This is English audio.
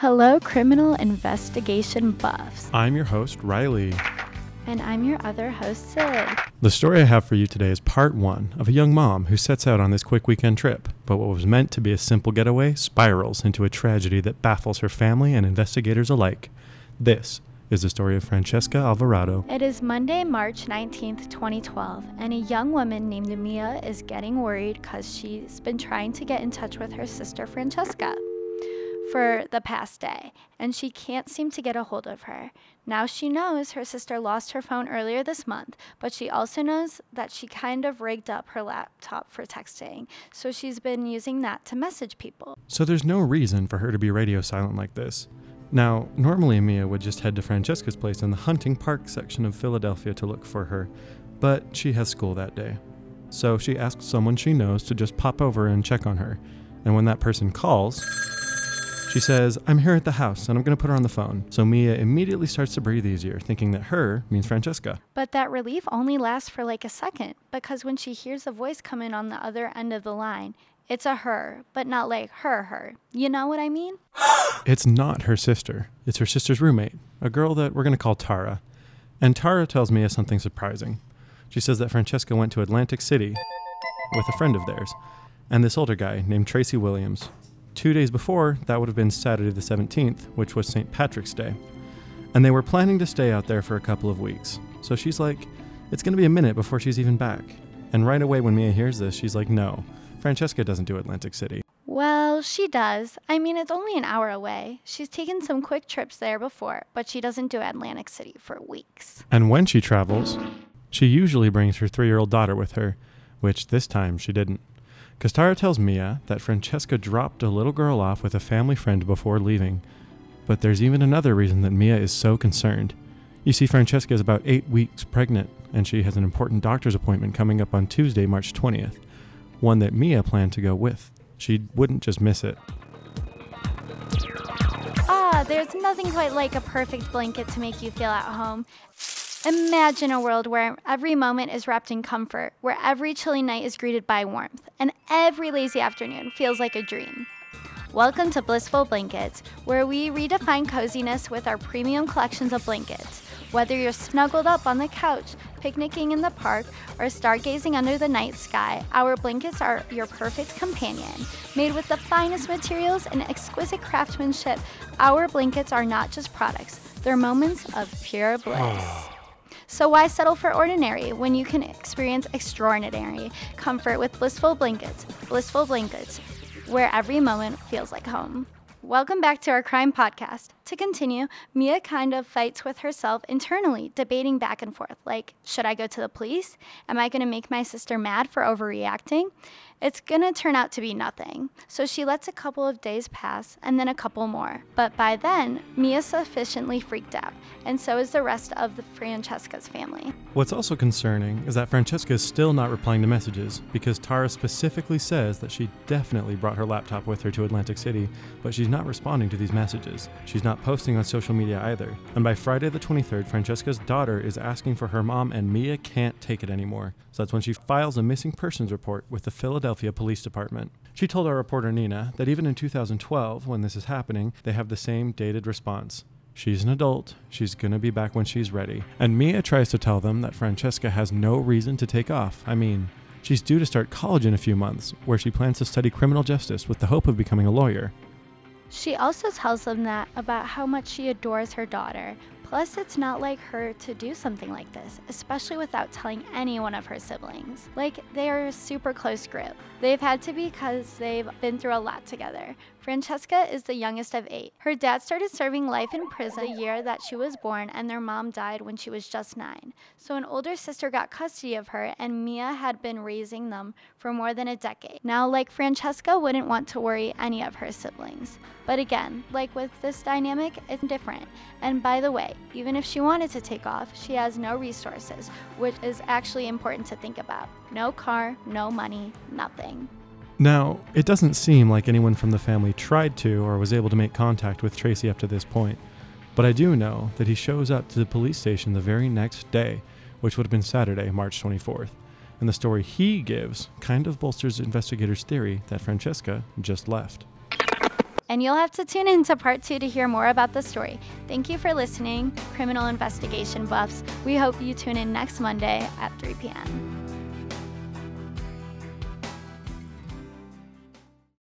Hello, criminal investigation buffs. I'm your host, Riley. And I'm your other host, Sid. The story I have for you today is part one of a young mom who sets out on this quick weekend trip, but what was meant to be a simple getaway spirals into a tragedy that baffles her family and investigators alike. This is the story of Francesca Alvarado. It is Monday, March 19th, 2012, and a young woman named Mia is getting worried because she's been trying to get in touch with her sister, Francesca, for the past day, and she can't seem to get a hold of her. Now she knows her sister lost her phone earlier this month, but she also knows that she kind of rigged up her laptop for texting, so she's been using that to message people. So there's no reason for her to be radio silent like this. Now, normally Mia would just head to Francesca's place in the Hunting Park section of Philadelphia to look for her, but she has school that day. So she asks someone she knows to just pop over and check on her, and when that person calls, she says, "I'm here at the house, and I'm going to put her on the phone." So Mia immediately starts to breathe easier, thinking that her means Francesca. But that relief only lasts for like a second, because when she hears a voice come in on the other end of the line, it's a her, but not like her. You know what I mean? It's not her sister. It's her sister's roommate, a girl that we're going to call Tara. And Tara tells Mia something surprising. She says that Francesca went to Atlantic City with a friend of theirs, and this older guy named Tracy Williams. 2 days before, that would have been Saturday the 17th, which was St. Patrick's Day. And they were planning to stay out there for a couple of weeks. So she's like, it's going to be a minute before she's even back. And right away when Mia hears this, she's like, no, Francesca doesn't do Atlantic City. Well, she does. I mean, it's only an hour away. She's taken some quick trips there before, but she doesn't do Atlantic City for weeks. And when she travels, she usually brings her 3-year-old daughter with her, which this time she didn't. Because Tara tells Mia that Francesca dropped a little girl off with a family friend before leaving. But there's even another reason that Mia is so concerned. You see, Francesca is about 8 weeks pregnant, and she has an important doctor's appointment coming up on Tuesday, March 20th. One that Mia planned to go with. She wouldn't just miss it. There's nothing quite like a perfect blanket to make you feel at home. Imagine a world where every moment is wrapped in comfort, where every chilly night is greeted by warmth, and every lazy afternoon feels like a dream. Welcome to Blissful Blankets, where we redefine coziness with our premium collections of blankets. Whether you're snuggled up on the couch, picnicking in the park, or stargazing under the night sky, our blankets are your perfect companion. Made with the finest materials and exquisite craftsmanship, our blankets are not just products, they're moments of pure bliss. So why settle for ordinary when you can experience extraordinary comfort with Blissful Blankets? Blissful Blankets, where every moment feels like home. Welcome back to our crime podcast. To continue, Mia kind of fights with herself internally, debating back and forth, like, should I go to the police? Am I going to make my sister mad for overreacting? It's going to turn out to be nothing. So she lets a couple of days pass, and then a couple more. But by then, Mia's sufficiently freaked out, and so is the rest of the Francesca's family. What's also concerning is that Francesca is still not replying to messages, because Tara specifically says that she definitely brought her laptop with her to Atlantic City, but she's not responding to these messages. She's not posting on social media either. And by Friday the 23rd, Francesca's daughter is asking for her mom, and Mia can't take it anymore. So that's when she files a missing persons report with the Philadelphia Police Department. She told our reporter Nina that even in 2012, when this is happening, they have the same dated response. She's an adult, she's gonna be back when she's ready. And Mia tries to tell them that Francesca has no reason to take off. I mean, she's due to start college in a few months, where she plans to study criminal justice with the hope of becoming a lawyer. She also tells them that about how much she adores her daughter. Plus, it's not like her to do something like this, especially without telling any one of her siblings. Like, they are a super close group. They've had to be because they've been through a lot together. Francesca is the youngest of 8. Her dad started serving life in prison the year that she was born, and their mom died when she was just 9. So an older sister got custody of her, and Mia had been raising them for more than a decade. Now, like, Francesca wouldn't want to worry any of her siblings. But again, like with this dynamic, it's different. And by the way, even if she wanted to take off, she has no resources, which is actually important to think about. No car, no money, nothing. Now, it doesn't seem like anyone from the family tried to or was able to make contact with Tracy up to this point, but I do know that he shows up to the police station the very next day, which would have been Saturday, March 24th, and the story he gives kind of bolsters investigators' theory that Francesca just left. And you'll have to tune in to part 2 to hear more about the story. Thank you for listening, criminal investigation buffs. We hope you tune in next Monday at 3 p.m.